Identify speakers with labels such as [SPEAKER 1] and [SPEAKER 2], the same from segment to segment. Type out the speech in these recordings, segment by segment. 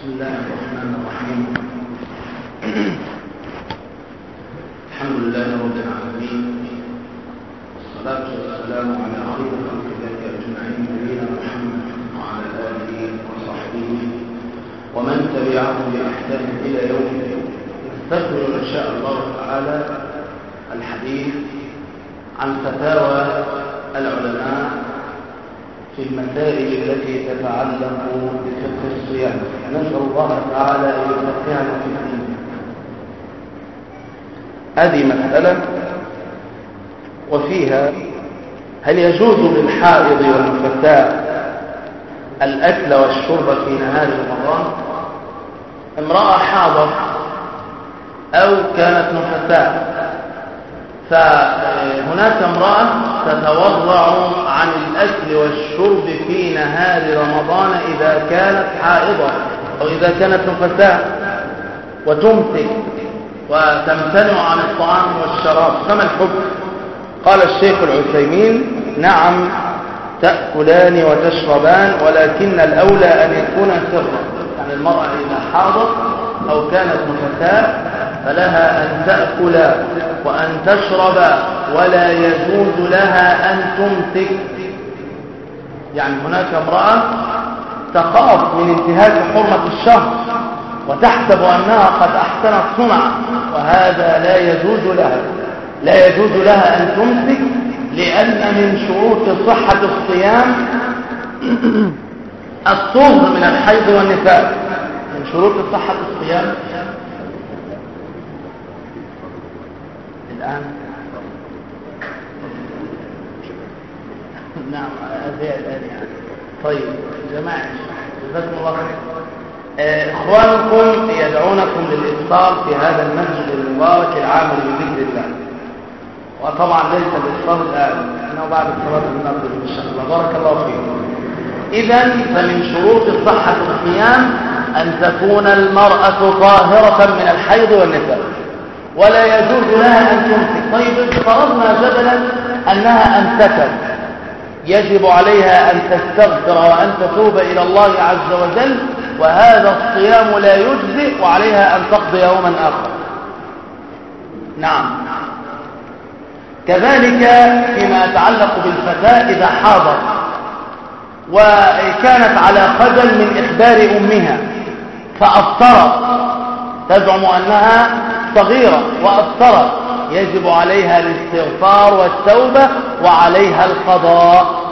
[SPEAKER 1] بسم الله الرحمن الرحيم. الحمد لله رب العالمين، والصلاة والسلام على خير خلق الله أجمعين نبينا محمد وعلى آله وصحبه ومن تبعهم بإحسان إلى يوم الدين. نستكمل إن شاء الله تعالى الحديث عن فتاوى العلماء في المسائل التي تتعلق بفقه الصيام. نسأل الله تعالى أن يفقهنا في الدين. هذه مسألة وفيها: هل يجوز للحائض والنفساء الأكل والشرب في نهار رمضان؟ امرأة حاضت أو كانت نفساء، فهناك امرأة تتورع عن الأكل والشرب في نهار رمضان إذا كانت حائضة أو إذا كانت نفساء، وتمسك وتمتنع عن الطعام والشراب، فما الحكم؟ قال الشيخ العثيمين: نعم، تأكلان وتشربان، ولكن الأولى أن يكون سرا. يعني المرأة إذا حاضت أو كانت نفساء فلها أن تأكل وأن تشرب، ولا يجوز لها أن تمسك. يعني هناك امرأة تخاف من انتهاك حرمة الشهر وتحسب أنها قد أحسنت صنعا، وهذا لا يجوز لها أن تمسك، لأن من شروط صحة الصيام الطهر من الحيض والنفاس. من شروط صحة الصيام الآن نعم الآن يعني. طيب جماعة، جزاكم الله خير. إخوانكم يدعونكم للإفطار في هذا المسجد المبارك العامل بذكر الله، وطبعا ليس الإفطار الآن، إنه بعد صلاة المغرب إن شاء الله. بارك الله فيكم. إذن فمن شروط صحة الصيام أن تكون المرأة طاهرة من الحيض والنفاس، ولا يجوز لها أن تمسك. طيب فرضنا جدلا أنها أمسكت، يجب عليها أن تستغفر وأن تتوب إلى الله عز وجل، وهذا الصيام لا يجزئ، وعليها أن تقضي يوما آخر. نعم. كذلك فيما يتعلق بالفتاة إذا حاضت وكانت على خجل من إخبار أمها فأفطرت، تزعم أنها صغيرة وأفطرت، يجب عليها الاستغفار والتوبة وعليها القضاء.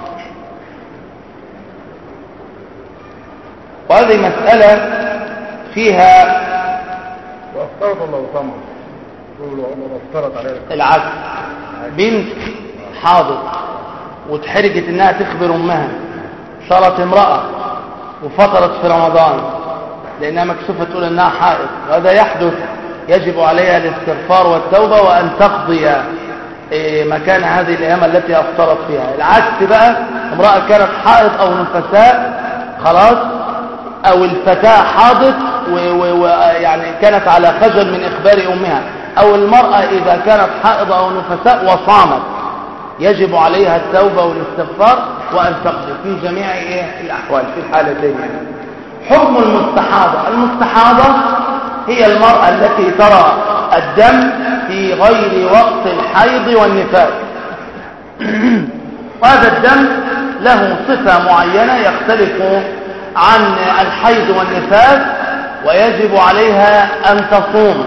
[SPEAKER 1] وهذه مسألة فيها
[SPEAKER 2] وأفطرت الله طمع وأفطرت عليها
[SPEAKER 1] العكس. بنت حاضر وتحرجت انها تخبر امها، صارت امرأة وفطرت في رمضان لانها مكسوفة تقول انها حائض، وهذا يحدث، يجب عليها الاستغفار والتوبة وان تقضي مكان هذه الايام التي افطرت فيها. العكس بقى، امرأة كانت حائض او نفساء خلاص، او الفتاة حاضت ويعني كانت على خجل من اخبار امها، او المرأة اذا كانت حائض او نفساء وصامت، يجب عليها التوبة والاستغفار وان تقضي في جميع الاحوال في الحالتين. حكم المستحاضة: المستحاضة هي المرأة التي ترى الدم في غير وقت الحيض والنفاس، وهذا الدم له صفة معينة يختلف عن الحيض والنفاس، ويجب عليها أن تصوم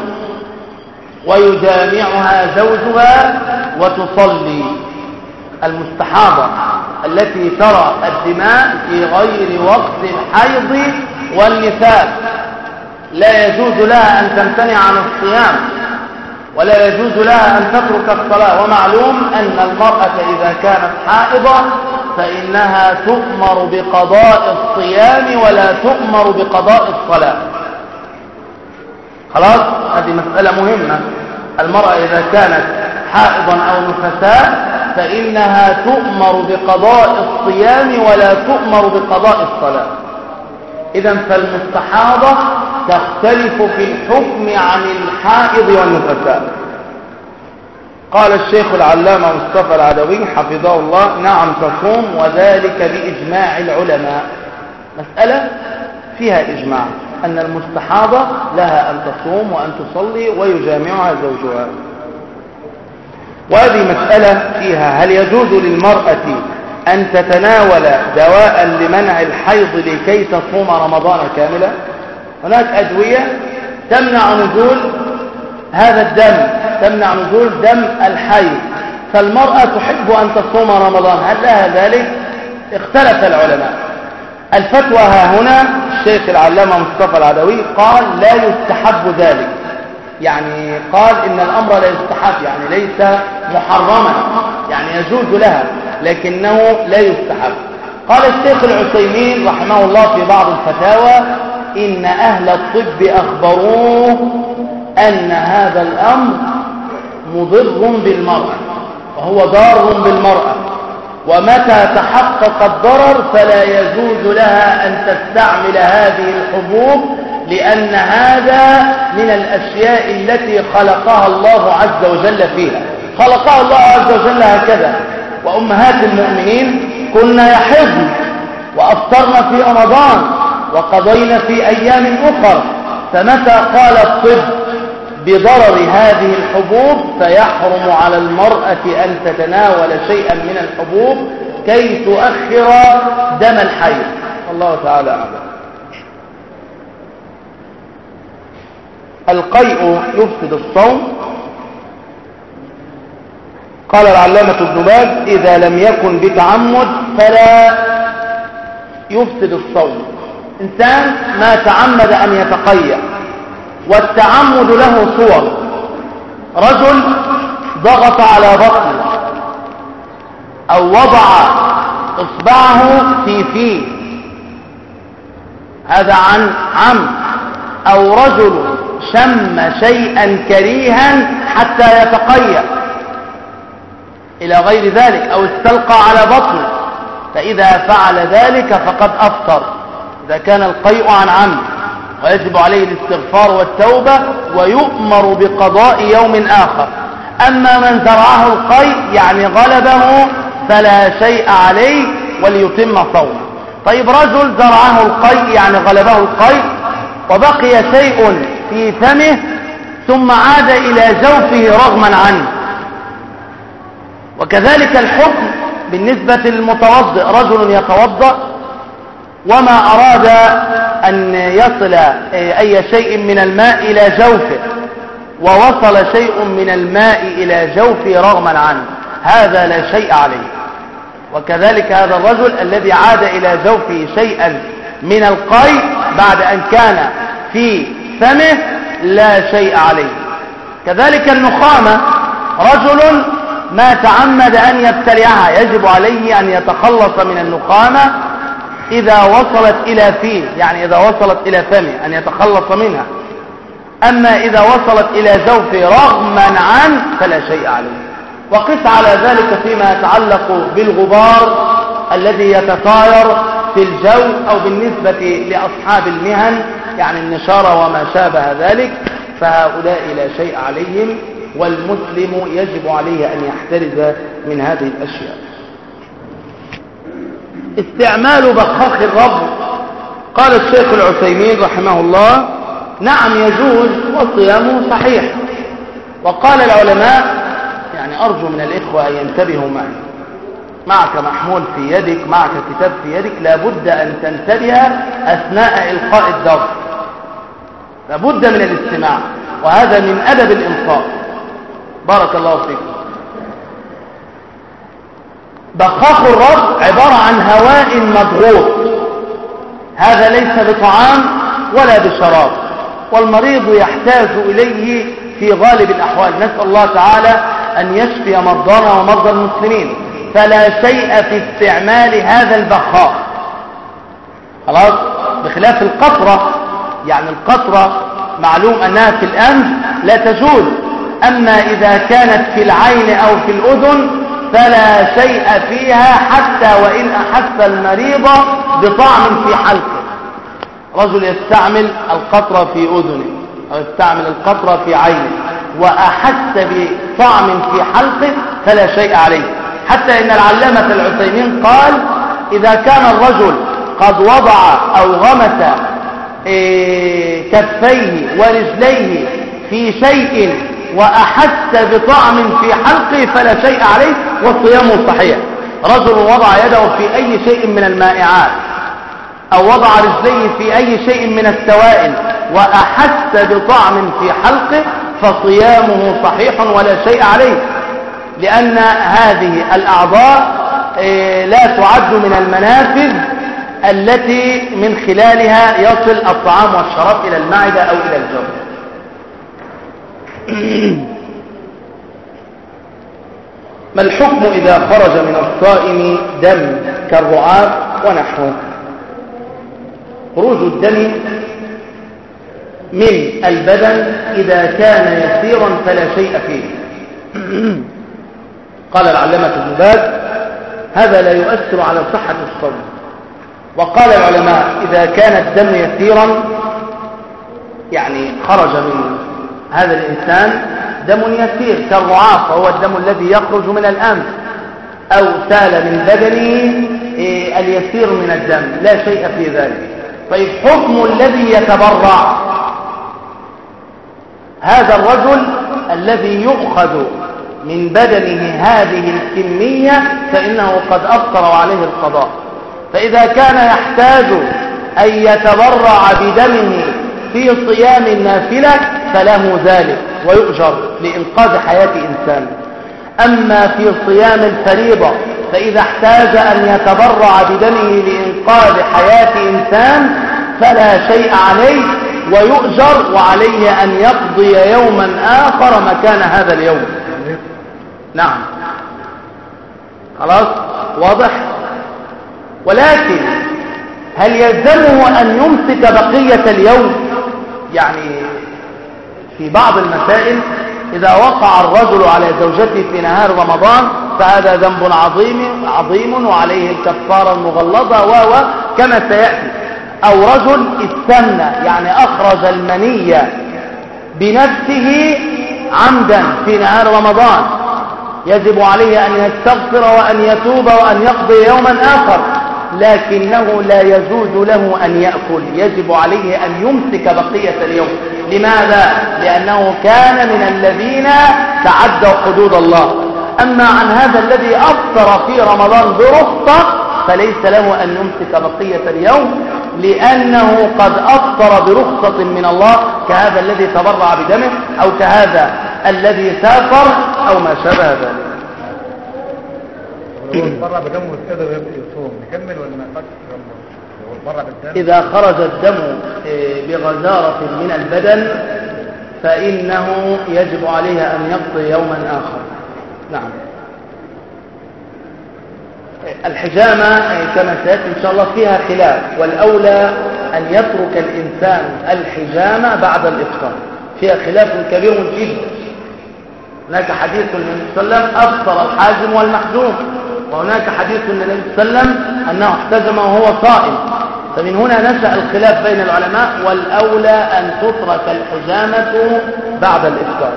[SPEAKER 1] ويجامعها زوجها وتصلي. المستحاضة التي ترى الدماء في غير وقت الحيض والنفاس لا يجوز لها أن تمتنع عن الصيام، ولا يجوز لها أن تترك الصلاة. ومعلوم أن المرأة إذا كانت حائضة فإنها تؤمر بقضاء الصيام ولا تؤمر بقضاء الصلاة. خلاص، هذه مسألة مهمة. المرأة إذا كانت حائضا أو نفساء فإنها تؤمر بقضاء الصيام ولا تؤمر بقضاء الصلاة. إذن فالمستحاضة تختلف في الحكم عن الحائض والنفساء. قال الشيخ العلامة مصطفى العدوي حفظه الله: نعم تصوم، وذلك بإجماع العلماء. مسألة فيها إجماع أن المستحاضة لها أن تصوم وأن تصلي ويجامعها زوجها. وهذه مسألة فيها هل يجوز للمرأة أن تتناول دواء لمنع الحيض لكي تصوم رمضان كاملا؟ هناك أدوية تمنع نزول هذا الدم، تمنع نزول دم الحيض، فالمرأة تحب أن تصوم رمضان، هل لها ذلك؟ اختلف العلماء. الفتوى ها هنا الشيخ العلامة مصطفى العدوي قال لا يستحب ذلك، يعني قال إن الأمر لا يستحب، يعني ليس محرما، يعني يجوز لها لكنه لا يستحب. قال الشيخ العثيمين رحمه الله في بعض الفتاوى إن أهل الطب أخبروه أن هذا الأمر مضر بالمرأة وهو ضار بالمرأة، ومتى تحقق الضرر فلا يجوز لها أن تستعمل هذه الحبوب، لأن هذا من الأشياء التي خلقها الله عز وجل فيها. خلقها الله عز وجل هكذا، وأمهات المؤمنين كنا يحضن وأفطرن في رمضان وقضينا في أيام أخرى، فمتى قال الطب بضرر هذه الحبوب فيحرم على المرأة أن تتناول شيئا من الحبوب كي تؤخر دم الحيض. الله تعالى أعلم. القيء يفسد الصوم. قال العلامة ابن باز إذا لم يكن بتعمد فلا يفسد الصوم. إنسان ما تعمد أن يتقيأ، والتعمد له صور. رجل ضغط على بطنه أو وضع إصبعه في فيه، هذا عن عمد. أو رجل شم شيئا كريها حتى يتقيأ إلى غير ذلك، أو استلقى على بطنه، فإذا فعل ذلك فقد أفطر إذا كان القيء عن عمد، ويجب عليه الاستغفار والتوبة ويؤمر بقضاء يوم آخر. أما من زرعه القيء يعني غلبه فلا شيء عليه وليتم صومه. طيب رجل زرعه القيء يعني غلبه القيء وبقي شيء في فمه ثم عاد إلى جوفه رغما عنه. وكذلك الحكم بالنسبة للمتوضئ، رجل يتوضأ وما أراد أن يصل أي شيء من الماء إلى جوفه، ووصل شيء من الماء إلى جوفه رغما عنه، هذا لا شيء عليه. وكذلك هذا الرجل الذي عاد إلى جوفه شيئا من القيء بعد أن كان في فمه لا شيء عليه. كذلك النخامة، رجل ما تعمد أن يبتلعها يجب عليه أن يتخلص من النخامة إذا وصلت إلى فيه، يعني إذا وصلت إلى فمه أن يتخلص منها. أما إذا وصلت إلى جوفه رغما عنه فلا شيء عليه. وقس على ذلك فيما يتعلق بالغبار الذي يتطاير في الجو، أو بالنسبة لأصحاب المهن يعني النشارة وما شابه ذلك، فهؤلاء لا شيء عليهم، والمسلم يجب عليه أن يحترز من هذه الأشياء. استعمال بخاخ الرب، قال الشيخ العثيمين رحمه الله نعم يجوز وصيامه صحيح. وقال العلماء، يعني أرجو من الإخوة أن ينتبهوا معي، معك محمول في يدك، معك كتاب في يدك، لابد أن تنتبه أثناء إلقاء الدرس، لابد من الاستماع، وهذا من أدب الإنصات. بارك الله فيكم. بخاخ الرب عبارة عن هواء مضغوط، هذا ليس بطعام ولا بشراب، والمريض يحتاج إليه في غالب الأحوال. نسأل الله تعالى أن يشفي مرضانا ومرضى المسلمين. فلا شيء في استعمال هذا البخاخ، خلاص، بخلاف القطرة. يعني القطرة معلوم أنها في الأنف لا تجوز، أما إذا كانت في العين أو في الأذن فلا شيء فيها، حتى وإن أحس المريض بطعم في حلقه. رجل يستعمل القطرة في أذنه أو يستعمل القطرة في عينه وأحس بطعم في حلقه فلا شيء عليه. حتى إن العلامة العثيمين قال إذا كان الرجل قد وضع أو غمس كفيه ورجليه في شيء وأحس بطعم في حلقه فلا شيء عليه وصيامه صحيح. رجل وضع يده في أي شيء من المائعات أو وضع رجليه في أي شيء من السوائل وأحس بطعم في حلقه فصيامه صحيح ولا شيء عليه، لأن هذه الأعضاء لا تعد من المنافذ التي من خلالها يصل الطعام والشراب إلى المعدة أو إلى الجوف. ما الحكم إذا خرج من الصائم دم كالرعاف ونحوه؟ خروج الدم من البدن إذا كان يسيرا فلا شيء فيه. قال العلامة ابن باز هذا لا يؤثر على صحة الصوم. وقال العلماء إذا كان الدم يسيرا يعني خرج من هذا الإنسان دم يسير كالرعاف وهو الدم الذي يخرج من الأنف أو سال من بدنه اليسير من الدم لا شيء في ذلك. طيب حكم الذي يتبرع؟ هذا الرجل الذي يؤخذ من بدنه هذه الكمية فإنه قد أفطر عليه القضاء. فإذا كان يحتاج أن يتبرع بدمه في صيام النافلة فله ذلك ويؤجر لإنقاذ حياة إنسان. أما في صيام الفريضة فإذا احتاج أن يتبرع بدمه لإنقاذ حياة إنسان فلا شيء عليه ويؤجر وعليه أن يقضي يوما آخر مكان هذا اليوم. نعم خلاص واضح. ولكن هل يلزمه أن يمسك بقية اليوم؟ يعني في بعض المسائل إذا وقع الرجل على زوجته في نهار رمضان فهذا ذنب عظيم وعليه الكفارة المغلظة كما سيأتي. أو رجل استنى يعني أخرج المني بنفسه عمدا في نهار رمضان يجب عليه أن يستغفر وأن يتوب وأن يقضي يوما آخر، لكنه لا يجوز له أن يأكل، يجب عليه أن يمسك بقية اليوم. لماذا؟ لأنه كان من الذين تعدوا حدود الله. أما عن هذا الذي أفطر في رمضان برخصة فليس له أن يمسك بقية اليوم، لأنه قد أفطر برخصة من الله كهذا الذي تبرع بدمه أو كهذا الذي سافر أو ما شابه ذلك.
[SPEAKER 2] تبرع بدمه واستدى يصوم نكمل ولا ما ينفعش؟
[SPEAKER 1] إذا خرج الدم بغزارة من البدن فإنه يجب عليه أن يقضي يوما آخر. نعم. الحجامة كما سيأتي إن شاء الله فيها خلاف، والأولى أن يترك الإنسان الحجامة بعد الإفطار، فيها خلاف كبير جدا. هناك حديث النبي صلى الله عليه وسلم أفطر الحاجم والمحجوم، وهناك حديث النبي صلى الله عليه وسلم أنه احتجم وهو صائم. فمن هنا نشأ الخلاف بين العلماء، والأولى أن تترك الحجامة بعد الإفطار.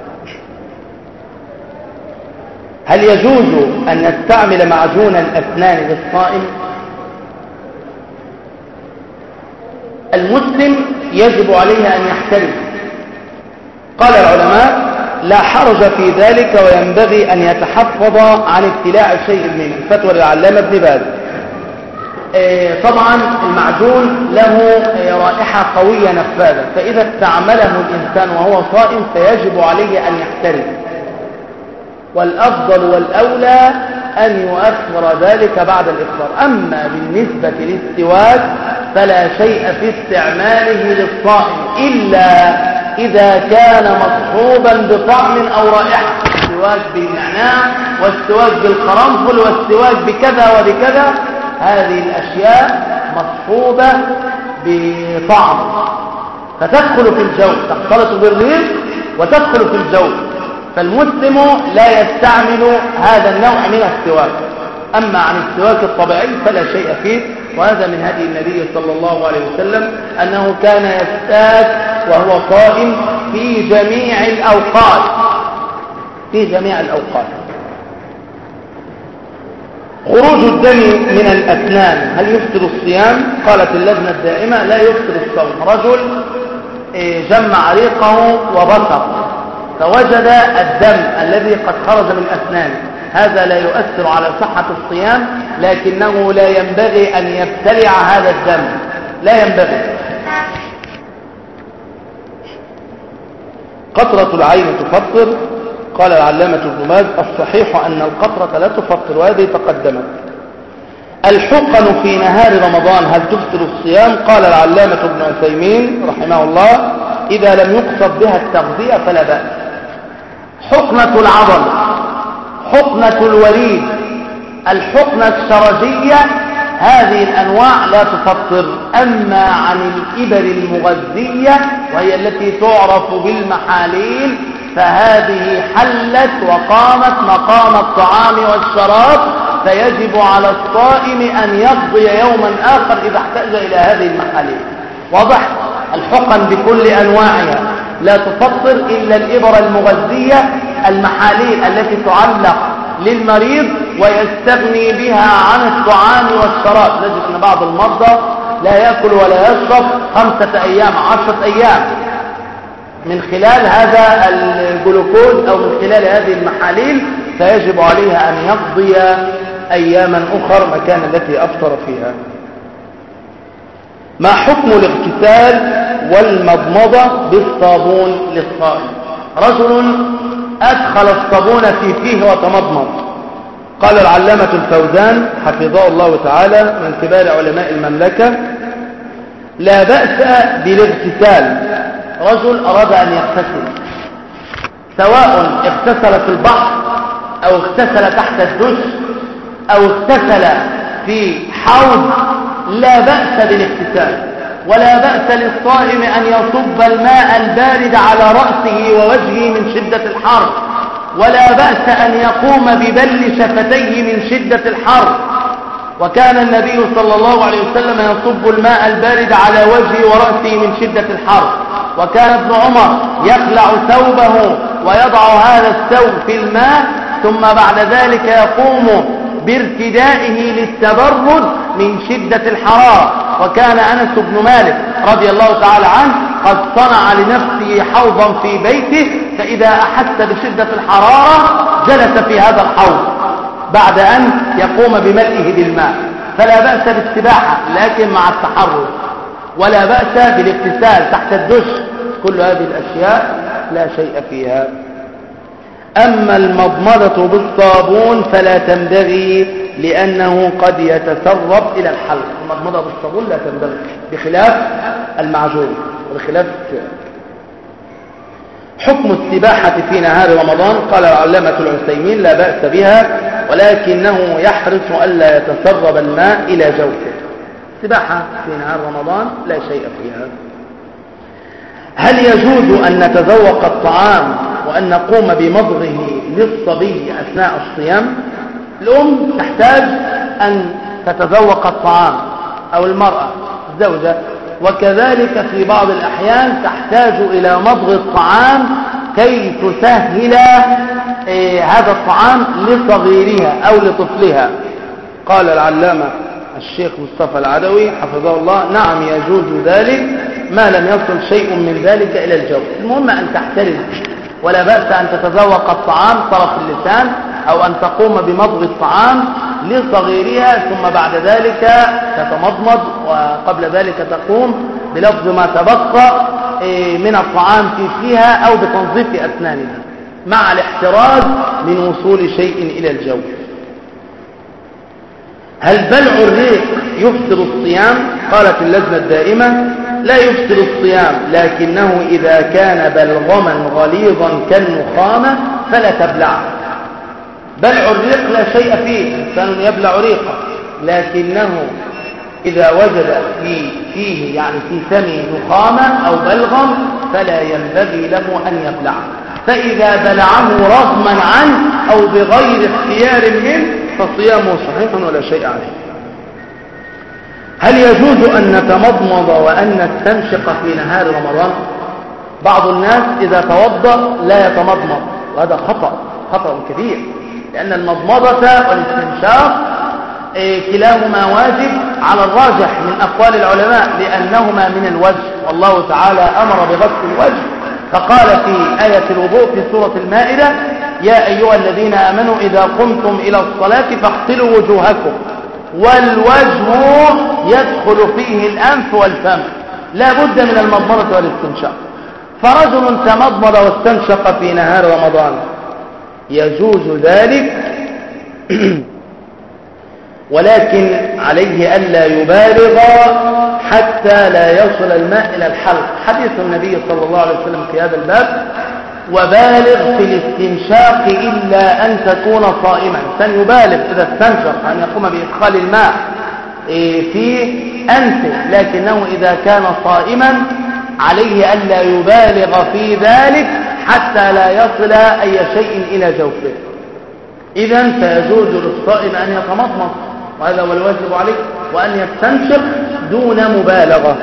[SPEAKER 1] هل يجوز أن نستعمل معجون الأسنان للصائم؟ المسلم يجب عليه أن يحترم. قال العلماء لا حرج في ذلك وينبغي أن يتحفظ عن ابتلاع شيء منه. فتوى العلامة ابن باز. طبعا المعجون له رائحة قوية نفاذة، فإذا استعمله الإنسان وهو صائم فيجب عليه أن يحترم، والأفضل والأولى أن يؤخر ذلك بعد الإفطار. أما بالنسبة للسواك فلا شيء في استعماله للصائم إلا إذا كان مصحوبا بطعم أو رائحة، السواك بالنعناع والسواك بالقرنفل والسواك بكذا وبكذا، هذه الأشياء مصحوبة بطعم فتدخل في الجو، تختلط بالريق وتدخل في الجو، فالمسلم لا يستعمل هذا النوع من السواك. أما عن السواك الطبيعي فلا شيء فيه، وهذا من هدي النبي صلى الله عليه وسلم أنه كان يستاك وهو صائم في جميع الأوقات، في جميع الأوقات. خروج الدم من الأسنان هل يفطر الصيام؟ قالت اللجنة الدائمة لا يفطر الصوم. رجل جمع ريقه وبصر فوجد الدم الذي قد خرج من أسنانه، هذا لا يؤثر على صحة الصيام، لكنه لا ينبغي أن يبتلع هذا الدم، لا ينبغي. قطرة العين تفطر؟ قال العلامة ابن باز الصحيح أن القطرة لا تفطر، وهذه تقدمت. الحقن في نهار رمضان هل تفطر الصيام؟ قال العلامة ابن عثيمين رحمه الله إذا لم يقصد بها التغذية فلا بأس. حقنة العضل، حقنة الوريد، الحقنة الشرجية، هذه الأنواع لا تفطر. أما عن الإبر المغذية وهي التي تعرف بالمحاليل فهذه حلت وقامت مقام الطعام والشراب، فيجب على الصائم أن يقضي يوما آخر إذا احتاج إلى هذه المحاليل. واضح؟ الحقن بكل أنواعها لا تفطر إلا الإبر المغذية، المحاليل التي تعلق للمريض ويستغني بها عن الطعام والشراب. نجد أن بعض المرضى لا يأكل ولا يشرب 5 أيام 10 أيام من خلال هذا الجلوكوز أو من خلال هذه المحاليل، فيجب عليها أن يقضي أياما أخر مكان التي أفطر فيها. ما حكم الاغتسال والمضمضة بالصابون للصائم؟ رجل أدخل الصابون في فيه وتمضمض. قال العلامة الفوزان حفظه الله تعالى من كبار علماء المملكة لا بأس بالاغتسال. رجل أراد أن يغتسل، سواء اغتسل في البحر أو اغتسل تحت الدش أو اغتسل في حوض، لا بأس بالاغتسال، ولا بأس للصائم أن يصب الماء البارد على رأسه ووجهه من شدة الحر، ولا بأس أن يقوم ببل شفتيه من شدة الحر. وكان النبي صلى الله عليه وسلم يصب الماء البارد على وجهه ورأسه من شدة الحر. وكان ابن عمر يخلع ثوبه ويضع هذا الثوب في الماء ثم بعد ذلك يقوم بارتدائه للتبرد من شدة الحرارة. وكان أنس بن مالك رضي الله تعالى عنه قد صنع لنفسه حوضا في بيته، فإذا أحس بشدة الحرارة جلس في هذا الحوض بعد أن يقوم بملئه بالماء. فلا بأس بالسباحة لكن مع التحرك، ولا بأس بالاغتسال تحت الدش، كل هذه الأشياء لا شيء فيها. أما المضمضة بالصابون فلا تنبغي لأنه قد يتسرب إلى الحلق. المضمضة بالصابون لا تنبغي بخلاف المعجون وبخلاف حكم السباحة في نهار رمضان. قال العلامة العثيمين لا بأس بها، ولكنه يحرص ألا يتسرب الماء إلى جوفه. السباحة في نهار رمضان لا شيء فيها. هل يجوز أن نتذوق الطعام وأن نقوم بمضغه للصبي أثناء الصيام؟ الأم تحتاج أن تتذوق الطعام أو المرأة الزوجة، وكذلك في بعض الأحيان تحتاج إلى مضغ الطعام كي تسهل هذا الطعام لصغيرها أو لطفلها. قال العلامة الشيخ مصطفى العدوي حفظه الله نعم يجوز ذلك ما لم يصل شيء من ذلك إلى الجوف. المهم أن تحترز، ولا بأس أن تتذوق الطعام طرف اللسان أو أن تقوم بمضغ الطعام لصغيرها ثم بعد ذلك تتمضمض، وقبل ذلك تقوم بلفظ ما تبقى من الطعام في فيها أو بتنظيف أسنانها مع الاحتراز من وصول شيء إلى الجوف. هل بلع الريق يفطر الصيام؟ قالت اللجنة الدائمة لا يفطر الصيام، لكنه إذا كان بلغما غليظا كالنخامة فلا تبلعه. بلع الريق لا شيء فيه، إنسان يبلع ريقه، لكنه إذا وجد فيه يعني في فمه نخامة أو بلغم فلا ينبغي له أن يبلعه. فإذا بلعه رغما عنه أو بغير اختيار منه فصيامه صحيح ولا شيء عليه. هل يجوز أن نتمضمض وأن نستنشق في نهار رمضان؟ بعض الناس إذا توضأ لا يتمضمض، وهذا خطأ كبير، لأن المضمضة والاستنشاق كلاهما واجب على الراجح من أقوال العلماء لأنهما من الوجه، والله تعالى أمر بغسل الوجه فقال في آية الوضوء في سورة المائدة: يا أيها الذين آمنوا إذا قمتم إلى الصلاة فاغسلوا وجوهكم، والوجه يدخل فيه الأنف والفم، لا بد من المضمضة والاستنشاق. فرجل تمضمض واستنشق في نهار رمضان يجوز ذلك ولكن عليه ألا يبالغ حتى لا يصل الماء إلى الحلق، حديث النبي صلى الله عليه وسلم في هذا الباب: وبالغ في الاستنشاق إلا أن تكون صائما. يبالغ إذا استنشق أن يقوم بإدخال الماء في أنفه، لكنه إذا كان صائما عليه ألا يبالغ في ذلك حتى لا يصل أي شيء إلى جوفه. إذن فيجوز للصائم أن يتمضمض، وهذا هو الواجب عليه، وأن يستنشق دون مبالغة.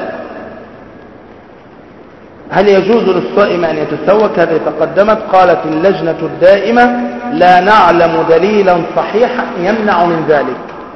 [SPEAKER 1] هل يجوز للصائم أن يتسوك؟ هذه تقدمت. قالت اللجنة الدائمة: لا نعلم دليلا صحيحا يمنع من ذلك.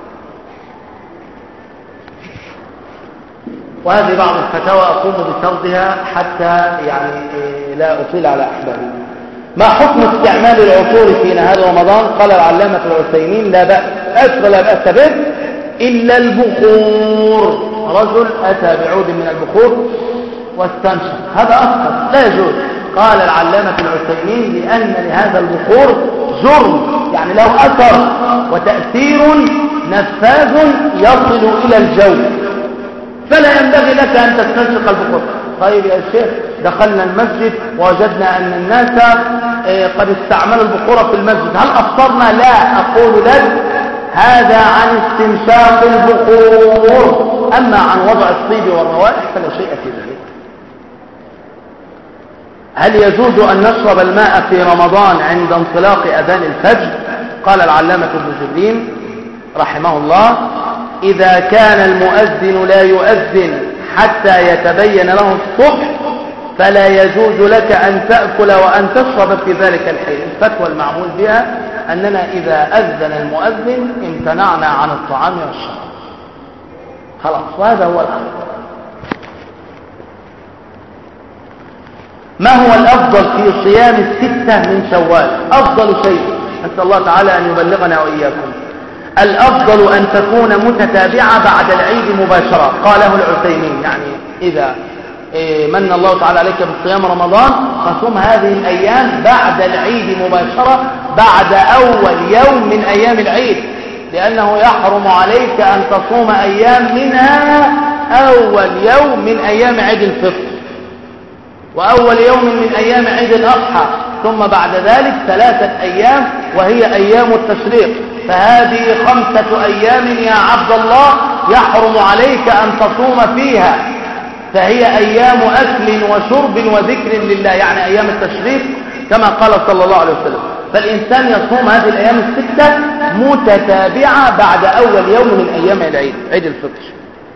[SPEAKER 1] وهذه بعض الفتاوى أقوم بسردها حتى لا أطيل على أحبابي. ما حكم استعمال العطور في نهار رمضان؟ قال العلامة العثيمين: لا بأس به إلا البخور. رجل أتى بعود من البخور واستنشق، هذا أفضل، لا يجوز. قال العلامة العثيمين: لأن لهذا البخور جرم، يعني له أثر وتأثير نفاذ يصل إلى الجو، فلا ينبغي لك أن تستنشق البخور. طيب يا شيخ، دخلنا المسجد ووجدنا أن الناس قد استعملوا البخور في المسجد، هل أفطرنا؟ لا. أقول لك هذا عن استنشاق البخور، أما عن وضع الطيب والروائح فلا شيء في ذلك. هل يجوز أن نشرب الماء في رمضان عند انطلاق أذان الفجر؟ قال العلامة ابن جبرين رحمه الله: إذا كان المؤذن لا يؤذن حتى يتبين له الصبح فلا يجوز لك أن تأكل وأن تشرب في ذلك الحين. الفتوى المعمول بها أننا إذا أذن المؤذن امتنعنا عن الطعام والشراب، خلاص، وهذا هو الأمر. ما هو الأفضل في صيام 6 من شوال؟ أفضل شيء، نسأل الله تعالى أن يبلغنا وإياكم، الأفضل أن تكون متتابعة بعد العيد مباشرة. قاله العثيمين، يعني إذا من الله تعالى عليك بصيام رمضان فصوم هذه الأيام بعد العيد مباشرة، بعد أول يوم من أيام العيد، لأنه يحرم عليك أن تصوم أيام منها أول يوم من أيام عيد الفطر، وأول يوم من أيام عيد الأضحى، ثم بعد ذلك 3 أيام وهي أيام التشريق. فهذه 5 أيام يا عبد الله يحرم عليك أن تصوم فيها، فهي أيام أكل وشرب وذكر لله، يعني أيام التشريق كما قال صلى الله عليه وسلم. فالإنسان يصوم هذه الأيام 6 متتابعة بعد أول يوم من أيام العيد، عيد الفطر.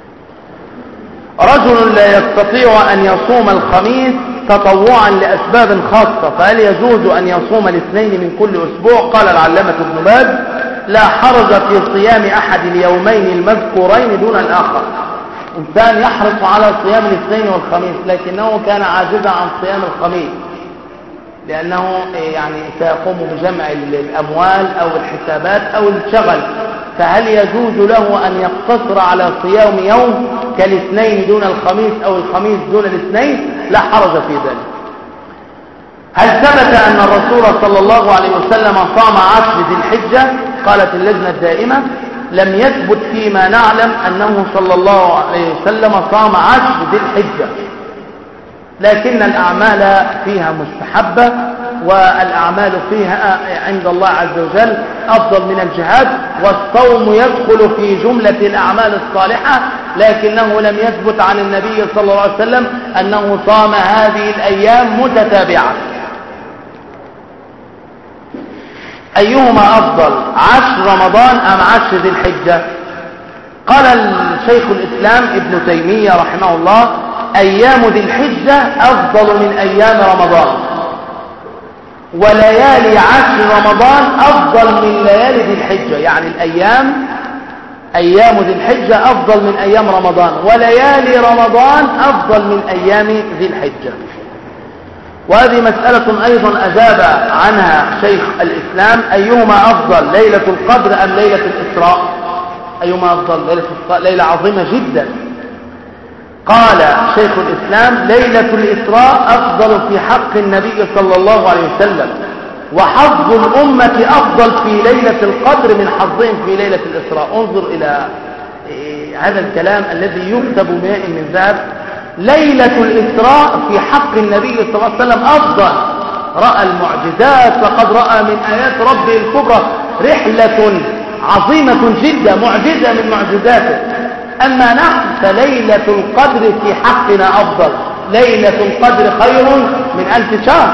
[SPEAKER 1] رجل لا يستطيع أن يصوم الخميس تطوعا لأسباب خاصة، فهل يجوز أن يصوم الاثنين من كل أسبوع؟ قال العلامة ابن باز: لا حرج في صيام أحد اليومين المذكورين دون الآخر. إنسان يحرص على صيام الاثنين والخميس لكنه كان عاجزا عن صيام الخميس لأنه سيقوم بجمع الأموال أو الحسابات أو الشغل، فهل يجوز له أن يقتصر على صيام يوم كالاثنين دون الخميس أو الخميس دون الاثنين؟ لا حرج في ذلك. هل ثبت أن الرسول صلى الله عليه وسلم صام 10 ذي الحجة؟ قالت اللجنة الدائمة: لم يثبت فيما نعلم أنه صلى الله عليه وسلم صام 10 ذي الحجة، لكن الأعمال فيها مستحبة، والأعمال فيها عند الله عز وجل أفضل من الجهاد، والصوم يدخل في جملة الأعمال الصالحة، لكنه لم يثبت عن النبي صلى الله عليه وسلم أنه صام هذه الأيام متتابعة. أيهما أفضل، 10 رمضان أم 10 ذي الحجة؟ قال الشيخ الإسلام ابن تيمية رحمه الله: أيام ذي الحجة أفضل من أيام رمضان، وليالي 10 رمضان أفضل من ليالي ذي الحجة، يعني الأيام أيام ذي الحجة أفضل من أيام رمضان، وليالي رمضان أفضل من أيام ذي الحجة. وهذه مسألة أيضا أجاب عنها شيخ الإسلام: أيهما أفضل، ليلة القدر أم ليلة الإسراء؟ أيهما أفضل؟ ليلة الإسراء ليلة عظيمة جدا. قال شيخ الإسلام: ليلة الإسراء أفضل في حق النبي صلى الله عليه وسلم، وحظ الأمة أفضل في ليلة القدر من حظهم في ليلة الإسراء. انظر إلى هذا الكلام الذي يكتب بماء من ذهب. ليلة الإسراء في حق النبي صلى الله عليه وسلم أفضل، رأى المعجزات، فقد رأى من آيات ربه الكبرى، رحلة عظيمة جدا، معجزة من معجزاته. أما نحن فليلة القدر في حقنا أفضل. ليلة القدر خير من 1000 شهر.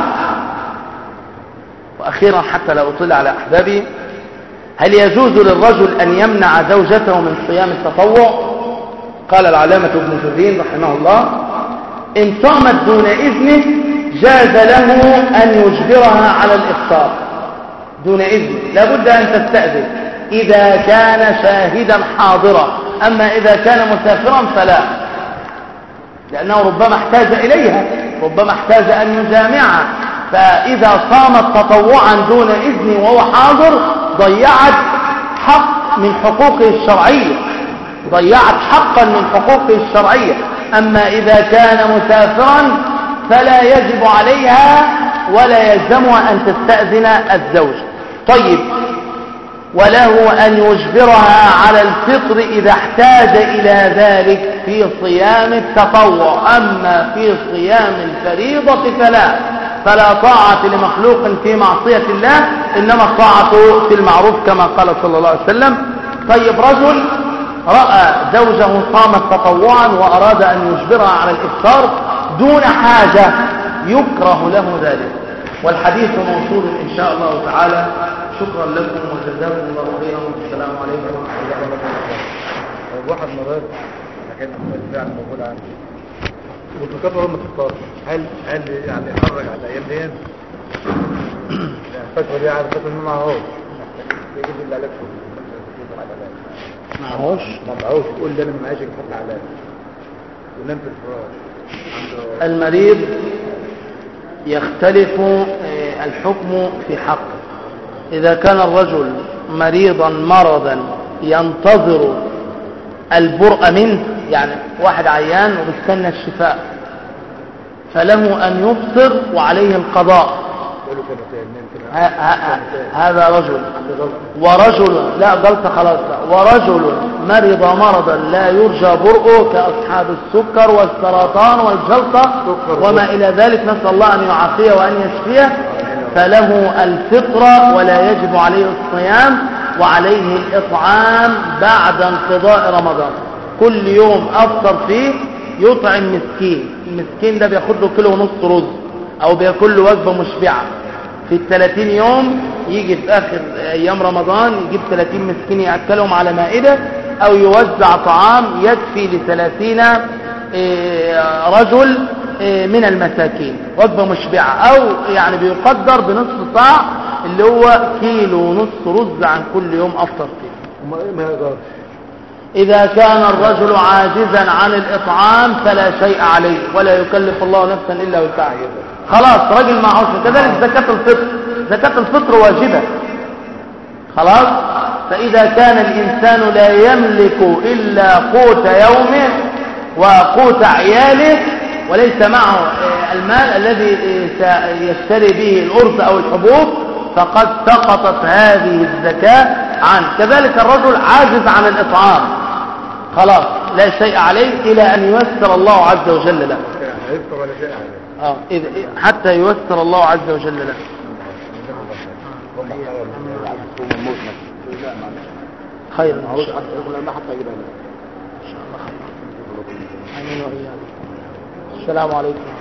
[SPEAKER 1] وأخيرا حتى لا أطل على أحبابي، هل يجوز للرجل أن يمنع زوجته من صيام التطوع؟ قال العلامة ابن جزين رحمه الله: إن صامت دون إذنه جاز له أن يجبرها على الإفطار دون إذنه، لابد أن تستأذن إذا كان شاهدا حاضرا. أما إذا كان مسافرا فلا، لأنه ربما احتاج إليها، ربما احتاج أن يجامعها. فإذا صامت تطوعا دون إذن وهو حاضر ضيعت حق من حقوقه الشرعية، ضيعت حقا من حقوقه الشرعية. أما إذا كان مسافرا فلا يجب عليها ولا يلزمها أن تستأذن الزوج. طيب، وله أن يجبرها على الفطر إذا احتاج إلى ذلك في صيام التطوع. أما في صيام الفريضة فلا طاعة لمخلوق في معصية الله، إنما الطاعة في المعروف كما قال صلى الله عليه وسلم. طيب، رجل رأى زوجه صامت تطوعا وأراد أن يجبرها على الإفطار دون حاجة، يكره له ذلك. والحديث موصول إن شاء الله تعالى. شكرا لكم وجزاكم الله خيرا، والسلام عليكم ورحمة الله وبركاته.
[SPEAKER 2] واحد مرات حكيت فعلا موجود عندي وتكبر ما تختار، هل يعني يخرج على الايام دي؟ يعني الفتره دي على فتره ما معهوش يجيب اللي عليك
[SPEAKER 1] معهوش
[SPEAKER 2] يقول لي انا ما معيش يحط عليا ونام في الفراش.
[SPEAKER 1] المريض يختلف الحكم في حقه. إذا كان الرجل مريضا مرضا ينتظر البرء منه، يعني واحد عيان وبيستنى الشفاء، فله أن يفطر وعليه القضاء. هذا رجل. ورجل لا غلطة خلاص، ورجل مرض مرضا لا يرجى برؤه كأصحاب السكر والسرطان والجلطة وما إلى ذلك، نسأل الله أن يعافيه وأن يشفيه، فله الفطرة ولا يجب عليه الصيام، وعليه الإطعام بعد انقضاء رمضان. كل يوم أفطر فيه يطعم مسكين. المسكين ده بياخد له 1.5 كيلو رز، أو بياكل له وجبة مشبعة في 30 يوم. يجي في آخر أيام رمضان يجيب 30 مسكين يأكلهم على مائدة، أو يوزع طعام يكفي ل30 رجل من المساكين، وجبة مشبعة، أو يعني بيقدر بنصف صاع اللي هو 1.5 كيلو رز عن كل يوم أفطر فيه.
[SPEAKER 2] ما يقدرش.
[SPEAKER 1] إذا كان الرجل عاجزا عن الإطعام فلا شيء عليه، ولا يكلف الله نفسا إلا وسعها. خلاص، رجل معهوش. كذلك زكاة الفطر، زكاة الفطر واجبة خلاص. فإذا كان الإنسان لا يملك إلا قوت يومه وقوت عياله، وليس معه المال الذي يشتري به الأرز أو الحبوب، فقد سقطت هذه الزكاة عنه. كذلك الرجل عاجز عن الإطعام، خلاص لا شيء عليه إلى أن ييسر الله عز وجل له. حتى ييسر الله عز وجل له. خير إن شاء الله. السلام عليكم.